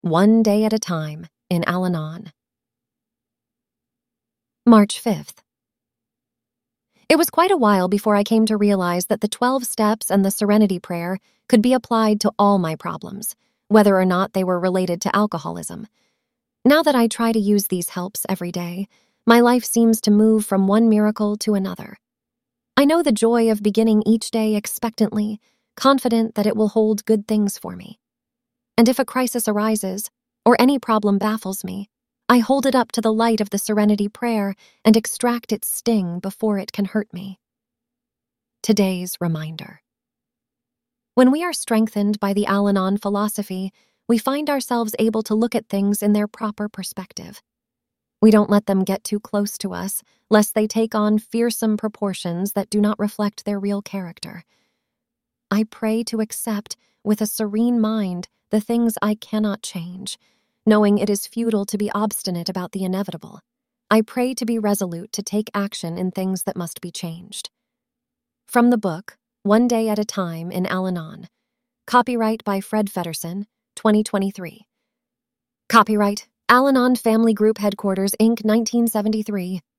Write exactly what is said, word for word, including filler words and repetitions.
One Day at a Time in Al-Anon. March fifth. It was quite a while before I came to realize that the twelve steps and the Serenity Prayer could be applied to all my problems, whether or not they were related to alcoholism. Now that I try to use these helps every day, my life seems to move from one miracle to another. I know the joy of beginning each day expectantly, confident that it will hold good things for me. And if a crisis arises, or any problem baffles me, I hold it up to the light of the Serenity Prayer and extract its sting before it can hurt me. Today's reminder. When we are strengthened by the Al-Anon philosophy, we find ourselves able to look at things in their proper perspective. We don't let them get too close to us, lest they take on fearsome proportions that do not reflect their real character. I pray to accept, with a serene mind, the things I cannot change, knowing it is futile to be obstinate about the inevitable. I pray to be resolute to take action in things that must be changed. From the book, One Day at a Time in Al-Anon. Copyright by Fred Feddersen, twenty twenty-three. Copyright, Al-Anon Family Group Headquarters, Incorporated, nineteen seventy-three.